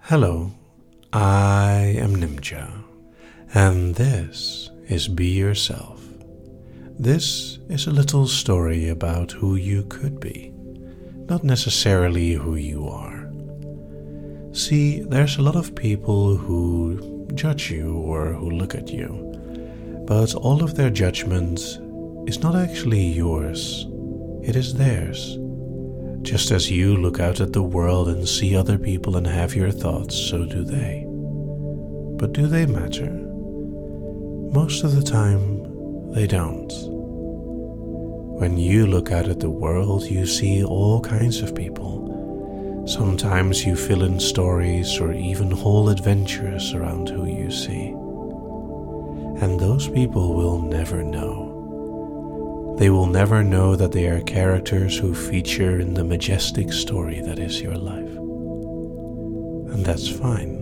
Hello, I am Nimja, and this is Be Yourself. This is a little story about who you could be, not necessarily who you are. See, there's a lot of people who judge you or who look at you, but all of their judgment is not actually yours, it is theirs. Just as you look out at the world and see other people and have your thoughts, so do they. But do they matter? Most of the time, they don't. When you look out at the world, you see all kinds of people. Sometimes you fill in stories or even whole adventures around who you see. And those people will never know. They will never know that they are characters who feature in the majestic story that is your life. And that's fine.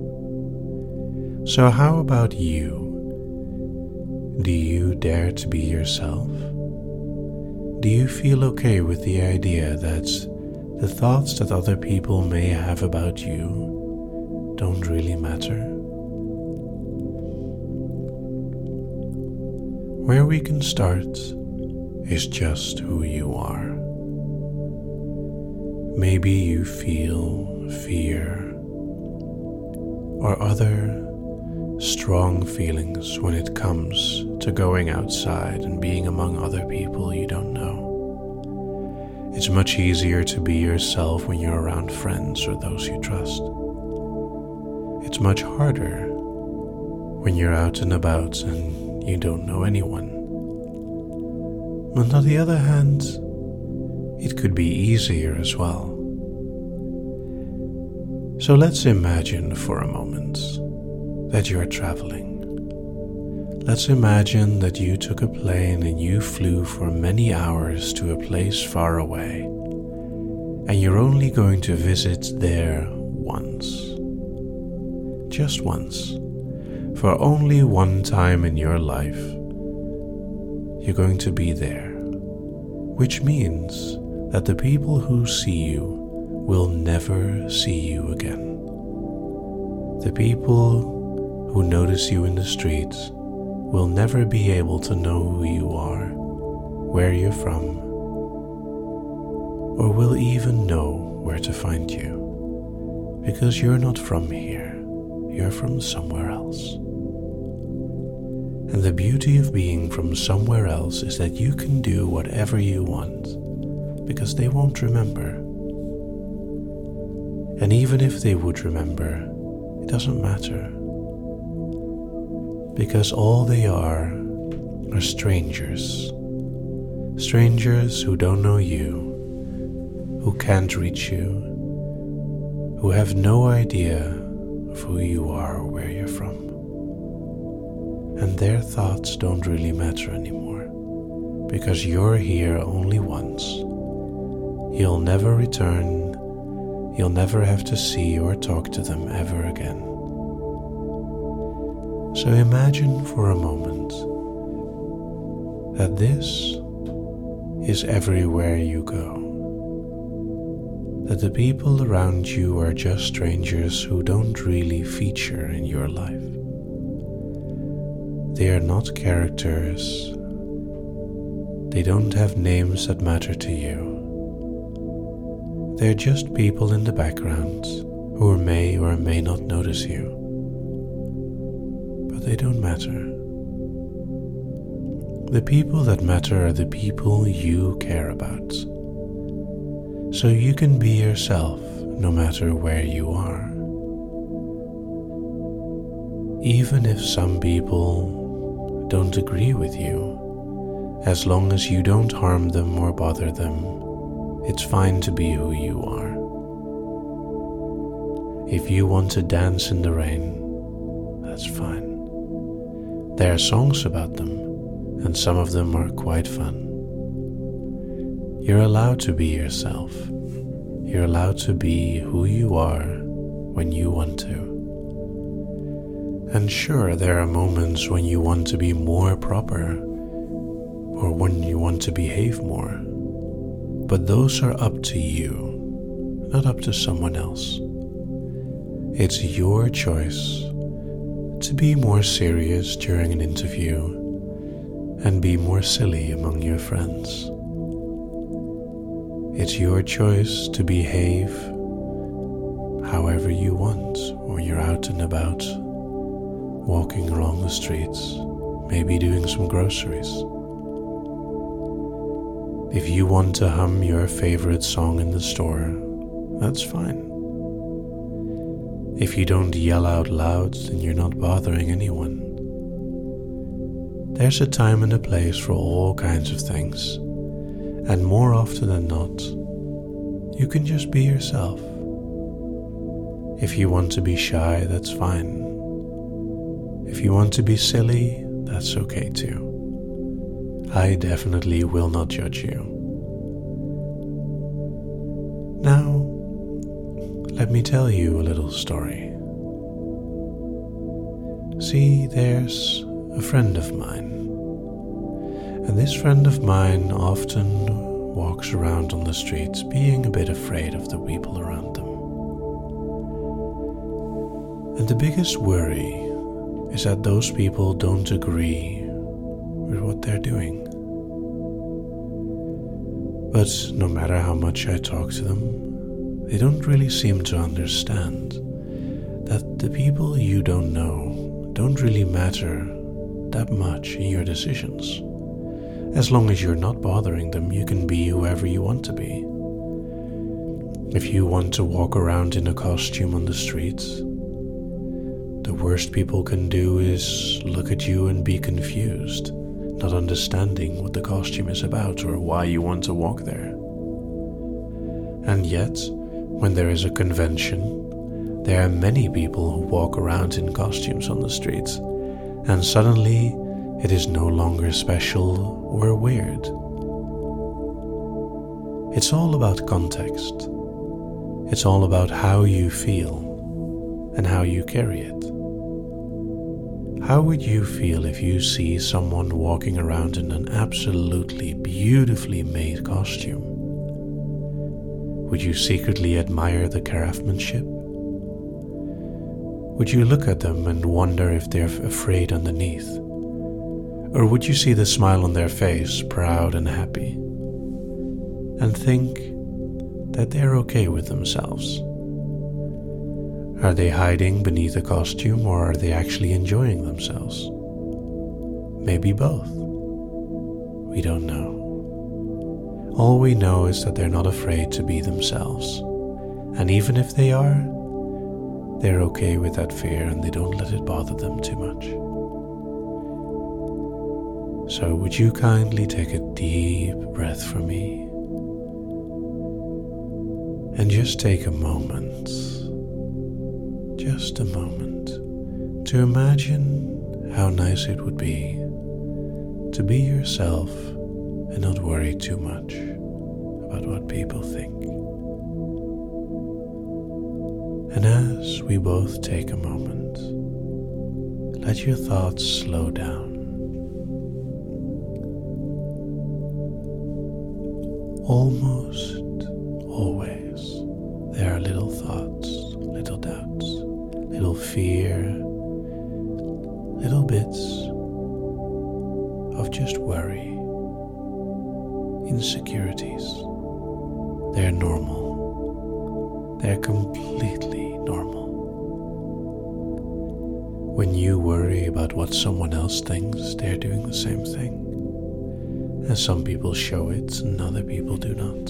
So how about you? Do you dare to be yourself? Do you feel okay with the idea that the thoughts that other people may have about you don't really matter? Where we can start is just who you are. Maybe you feel fear or other strong feelings when it comes to going outside and being among other people you don't know. It's much easier to be yourself when you're around friends or those you trust. It's much harder when you're out and about and you don't know anyone. But on the other hand, it could be easier as well. So let's imagine for a moment that you're traveling. Let's imagine that you took a plane and you flew for many hours to a place far away, and you're only going to visit there once. Just once. For only one time in your life, you're going to be there, which means that the people who see you will never see you again. The people who notice you in the streets will never be able to know who you are, where you're from, or will even know where to find you, because you're not from here, you're from somewhere else. And the beauty of being from somewhere else is that you can do whatever you want, because they won't remember. And even if they would remember, it doesn't matter. Because all they are strangers. Strangers who don't know you, who can't reach you, who have no idea of who you are or where you're from. And their thoughts don't really matter anymore, because you're here only once. You'll never return, you'll never have to see or talk to them ever again. So imagine for a moment that this is everywhere you go. That the people around you are just strangers who don't really feature in your life. They are not characters. They don't have names that matter to you. They're just people in the background who may or may not notice you. But they don't matter. The people that matter are the people you care about. So you can be yourself no matter where you are. Even if some people don't agree with you, as long as you don't harm them or bother them, it's fine to be who you are. If you want to dance in the rain, that's fine. There are songs about them, and some of them are quite fun. You're allowed to be yourself. You're allowed to be who you are when you want to. And sure, there are moments when you want to be more proper, or when you want to behave more. But those are up to you, not up to someone else. It's your choice to be more serious during an interview and be more silly among your friends. It's your choice to behave however you want when you're out and about, walking along the streets, maybe doing some groceries. If you want to hum your favorite song in the store, that's fine. If you don't yell out loud, then you're not bothering anyone. There's a time and a place for all kinds of things, and more often than not, you can just be yourself. If you want to be shy, that's fine. If you want to be silly, that's okay too. I definitely will not judge you. Now, let me tell you a little story. See, there's a friend of mine, and this friend of mine often walks around on the streets being a bit afraid of the people around them. And the biggest worry is that those people don't agree with what they're doing. But no matter how much I talk to them, they don't really seem to understand that the people you don't know don't really matter that much in your decisions. As long as you're not bothering them, you can be whoever you want to be. If you want to walk around in a costume on the streets, the worst people can do is look at you and be confused, not understanding what the costume is about or why you want to walk there. And yet, when there is a convention, there are many people who walk around in costumes on the streets, and suddenly it is no longer special or weird. It's all about context. It's all about how you feel and how you carry it. How would you feel if you see someone walking around in an absolutely beautifully made costume? Would you secretly admire the craftsmanship? Would you look at them and wonder if they're afraid underneath? Or would you see the smile on their face, proud and happy, and think that they're okay with themselves? Are they hiding beneath a costume, or are they actually enjoying themselves? Maybe both. We don't know. All we know is that they're not afraid to be themselves. And even if they are, they're okay with that fear and they don't let it bother them too much. So would you kindly take a deep breath for me? And just take a moment, just a moment, to imagine how nice it would be to be yourself and not worry too much about what people think. And as we both take a moment, let your thoughts slow down. Almost always there are little thoughts, little doubts, little fear, little bits of just worry, insecurities. They're normal. They're completely normal. When you worry about what someone else thinks, they're doing the same thing. And some people show it and other people do not.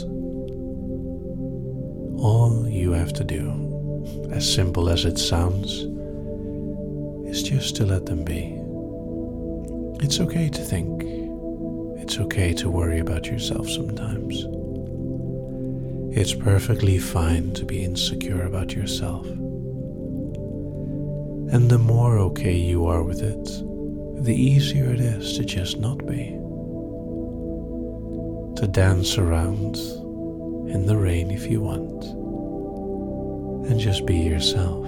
All you have to do, as simple as it sounds, is just to let them be. It's okay to think. It's okay to worry about yourself sometimes. It's perfectly fine to be insecure about yourself. And the more okay you are with it, the easier it is to just not be. To dance around in the rain if you want, and just be yourself.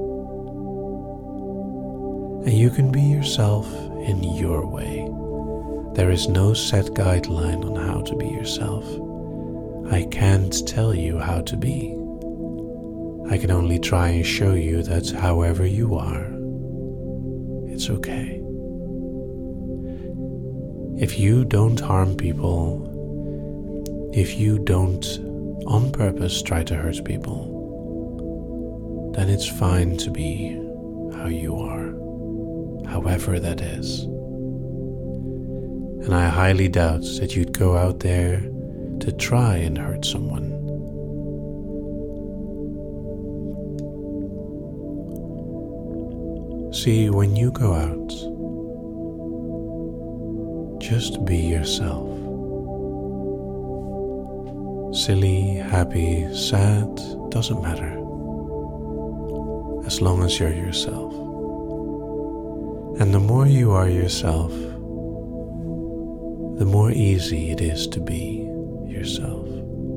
And you can be yourself in your way. There is no set guideline on how to be yourself. I can't tell you how to be. I can only try and show you that however you are, it's okay. If you don't harm people, if you don't on purpose try to hurt people, then it's fine to be how you are, however that is. And I highly doubt that you'd go out there to try and hurt someone. See, when you go out, just be yourself. Silly, happy, sad, doesn't matter. As long as you're yourself. And the more you are yourself, the more easy it is to be yourself.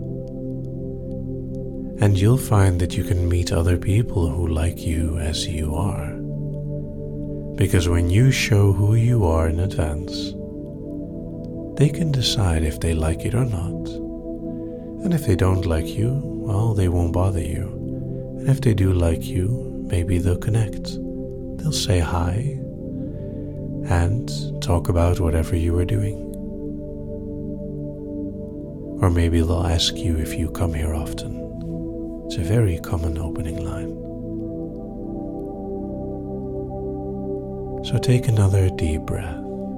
And you'll find that you can meet other people who like you as you are. Because when you show who you are in advance, they can decide if they like it or not. And if they don't like you, well, they won't bother you. And if they do like you, maybe they'll connect. They'll say hi and talk about whatever you are doing. Or maybe they'll ask you if you come here often. It's a very common opening line. So take another deep breath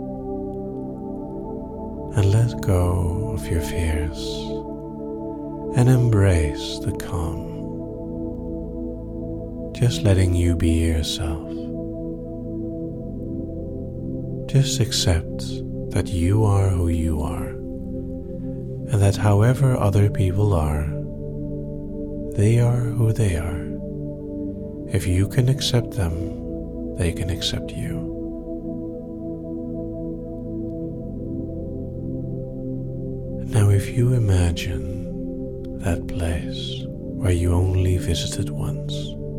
and let go of your fears and embrace the calm. Just letting you be yourself. Just accept that you are who you are, and that however other people are, they are who they are. If you can accept them, they can accept you. Now if you imagine that place where you only visited once,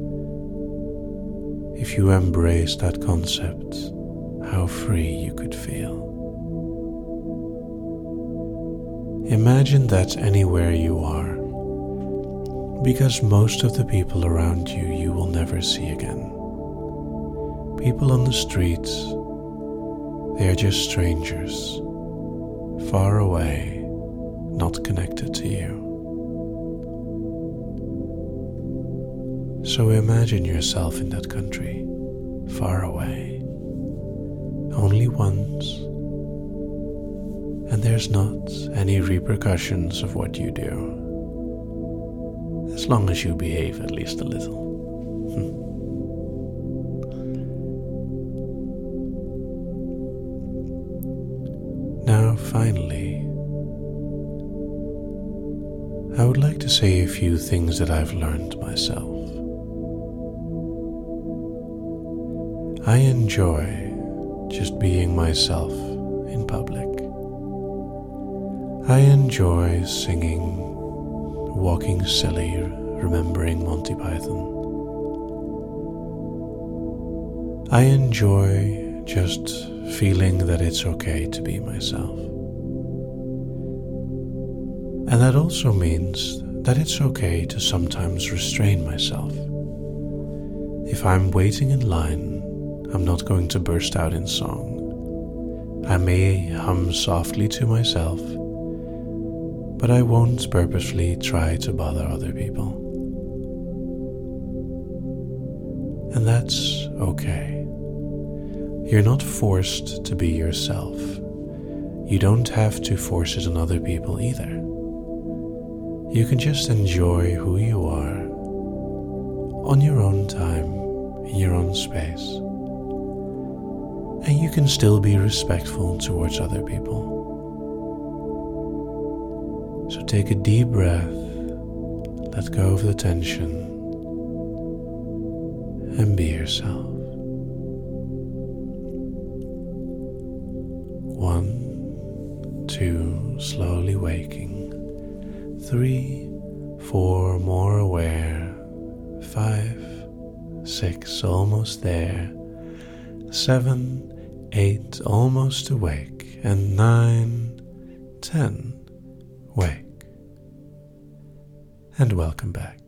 if you embrace that concept, how free you could feel. Imagine that's anywhere you are, because most of the people around you you will never see again. People on the streets, they are just strangers, far away, not connected to you. So imagine yourself in that country, far away, only once, and there's not any repercussions of what you do, as long as you behave at least a little. Now, finally, I would like to say a few things that I've learned myself. I enjoy just being myself in public. I enjoy singing, walking silly, remembering Monty Python. I enjoy just feeling that it's okay to be myself. And that also means that it's okay to sometimes restrain myself. If I'm waiting in line, I'm not going to burst out in song. I may hum softly to myself, but I won't purposefully try to bother other people. And that's okay. You're not forced to be yourself. You don't have to force it on other people either. You can just enjoy who you are on your own time, in your own space. And you can still be respectful towards other people. So take a deep breath, let go of the tension, and be yourself. 1, 2, slowly waking. 3, 4, more aware. 5, 6, almost there. 7, 8, almost awake. And 9, 10, wake. And welcome back.